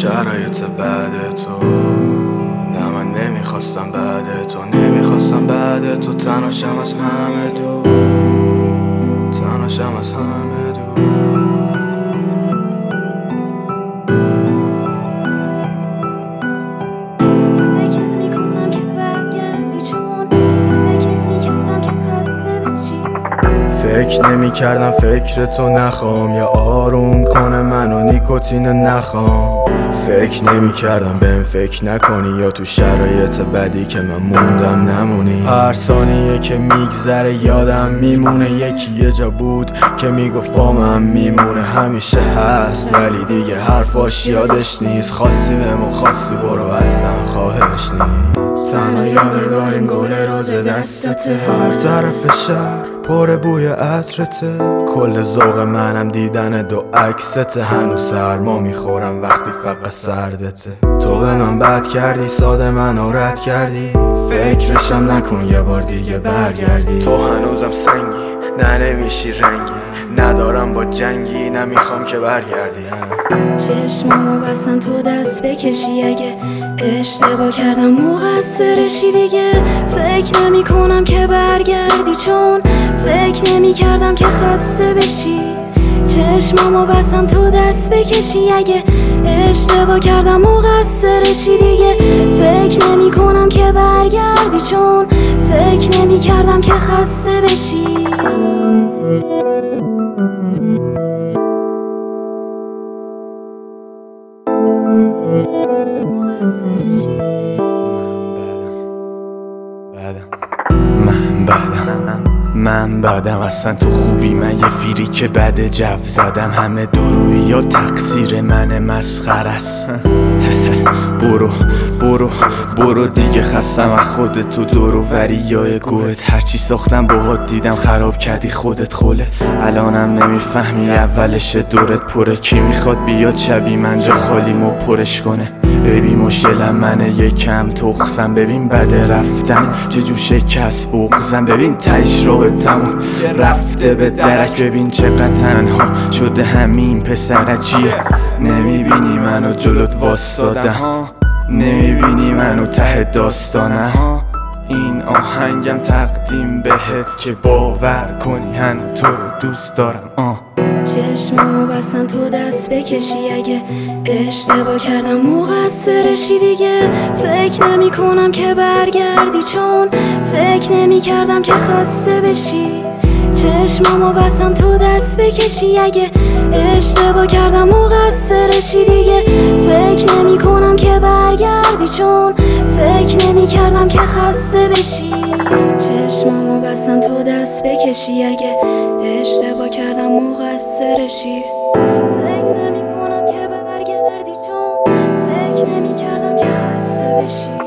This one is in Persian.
شرایط بعد تو. نه من نمیخواستم بعد تو، نمیخواستم بعد تو تنهاشم از همه دور، تنهاشم از همه دور. فکر نمی کردم فکر تو نخوام یا آروم کنه منو نیکوتین نخوام. فکر نمی کردم بهم فکر نکنی یا تو شرایط بدی که من موندم نمونی. هر ثانیه که میگذره یادم میمونه یکی یه جا بود که میگفت با من میمونه. همیشه هست ولی دیگه حرفاش یادش نیست. خواستی بهم و خواستی برو اصلا خواهش نیست. تنها یادگاریم گل روز دستته، هر طرف شهر پر بوی عطرته. کل ذوق منم دیدن دو عکسته، هنوز سرما میخورم وقتی فقط سردته. تو به من بد کردی، ساده منو رد کردی، فکرشم نکن یه بار دیگه برگردی. تو هنوزم سنگی، نه نمیشی رنگی، ندارم با جنگی، نمیخوام که برگردی. چشمامو بستم تو دست بکشی، اگه اشتباه کردم مقصرشی دیگه. فکر نمی کنم که برگردی چون فکر نمی کردم که خسته بشی. چشمامو بستم تو دست بکشی، اگه اشتباه کردم مقصرشی دیگه. فکر نمی کنم که برگردی چون فکر نمی کردم که خسته بشی. من بعدم اصلا تو خوبی، من یه فیری که بده جو زدم. همه درویی یا تقصیر من مسخره است. برو دیگه، خستم از خودت تو دوروبری یا گوهت. هرچی ساختم باهات دیدم خراب کردی خودت خوله. الانم نمیفهمی اولش دورت پره. کی میخواد بیاد شبی من جا خالیمو پرش کنه؟ ببین مشکلم منه یکم تخصم، ببین بده رفتن چجور شکست بغزم. ببین تهش رو به تموم رفته به درک، ببین چقدر تنها شده همین پسر چیه. نمیبینی منو جلوت واسادم، نمیبینی منو ته داستانه. این آهنگم تقدیم بهت که باور کنی هنو تو رو دوست دارم. چشمامو بستم تو دست بکشی، اگه اشتباه کردم مقصرشی دیگه. فکر نمی کنم که برگردی چون فکر نمی کردم که خسته بشی. چشمامو بستم تو دست بکشی، اگه اشتباه کردم مقصرشی دیگه. فکر نمی کنم که برگردی چون فکر نمی کردم که خسته بشی. چشمامو بستم تو دست بکشی، اگه اشتباه کردم مقصرشی. فکر نمی کنم که برگردی چون فکر نمی کردم که خسته بشی.